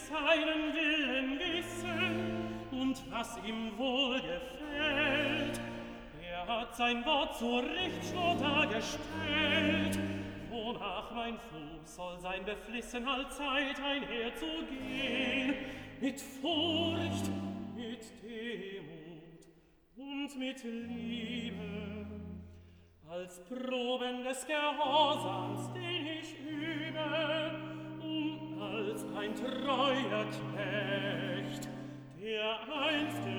seinen Willen wissen und was ihm wohl gefällt. Er hat sein Wort zur Richtschnur dargestellt, wonach mein Fuß soll sein beflissen allzeit einherzugehen, mit Furcht, mit Demut und mit Liebe, als Proben des Gehorsams, den ich übe, und als ein treuer Knecht, der einst